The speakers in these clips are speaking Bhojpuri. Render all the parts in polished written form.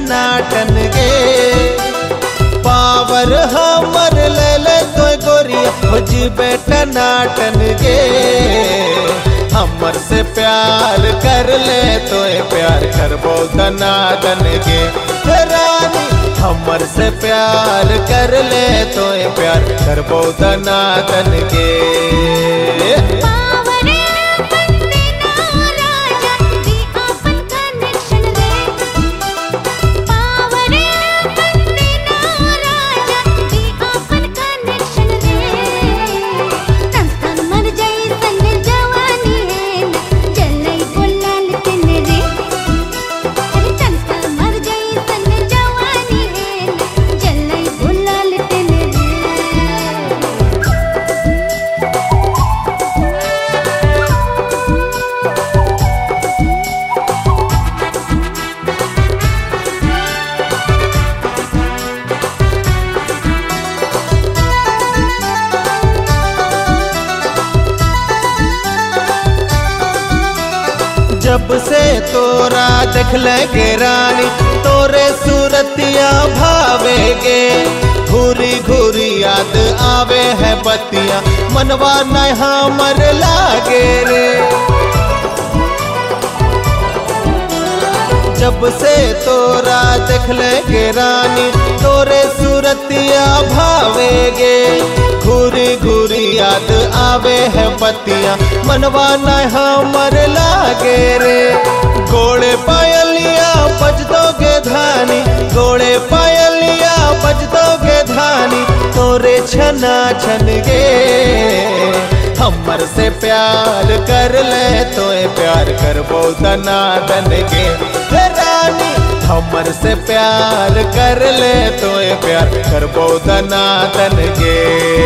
टनाटन गे। पावर हमर ले ले तो गोरिया हो जीबे टनाटन गे। हमर से प्यार कर ले तो प्यार करबो दनादन गे। रानी हमर से प्यार कर ले तो प्यार करबो दनादन गे। जब से तोरा देख लगे रानी तोरे सूरतिया भावेगे। घूरी घूरी याद आवे है बतिया मनवा न हमर लागे रे। जब से तोरा देख लगे रानी तोरे सूरतिया भावेगे। घूरी घूरी याद आवे है बतिया मनवा न हमर लागे रे। गोड़े पायलिया बज दोगे धानी, गोड़े पायलिया बज दोगे धानी तोरे छना छन गे। हमर से प्यार कर ले तो प्यार करबो दनादन गे। रानी हमर से प्यार कर ले तो प्यार करबो दनादन गे।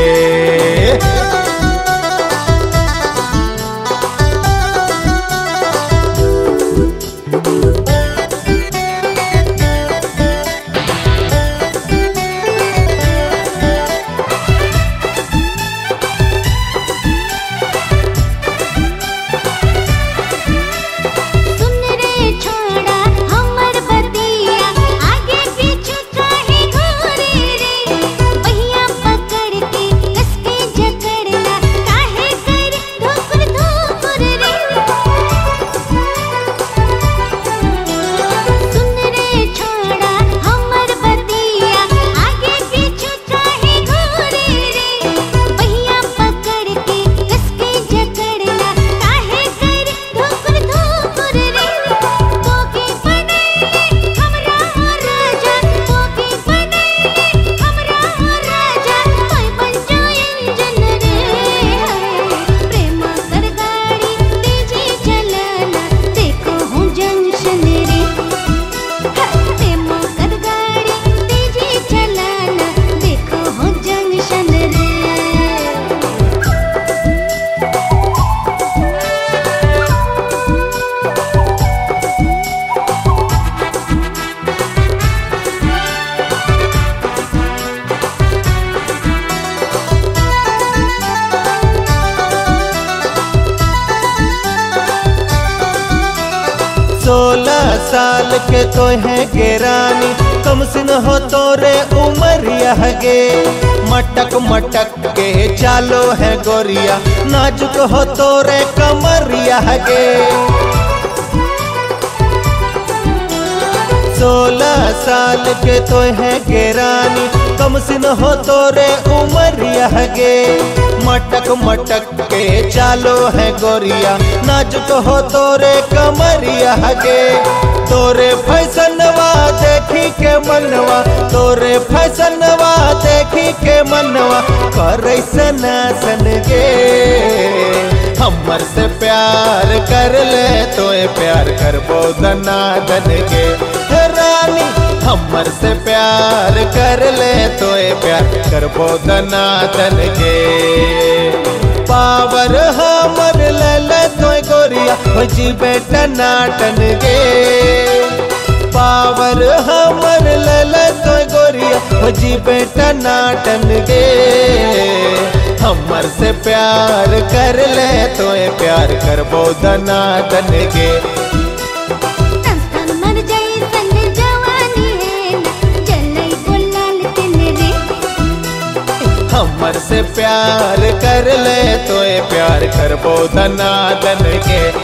सोलह साल के तो है गे रानी कम सिन हो तोरे उमरिया गे। मटक मटक के चालो है गोरिया नाजुक हो तोरे कमरिया गे। 16 साल के तो है गे रानी कम सिन हो तोरे उमरिया गे। मटक मटक के चालो है गोरिया नाजुक हो तोरे कमरिया गे। तोरे फैसनवा देखी के मनवा, तोरे फैसनवा देखी के मनवा करे सन गे। हमर से प्यार कर ले तो प्यार करबो दनादन गे। रानी हमर से प्यार कर ले तो प्यार करबो दनादन गे। पावर हमर ले ले तो गोरिया हो जीबे टनाटन गे। पावर हमर ले ले तो गोरिया हो जीबे टनाटन गे। हमर से प्यार कर ले तो प्यार करबो दनादन गे। मर जाई संग जवानी हमसे प्यार कर ले तो प्यार करबो धनादन के।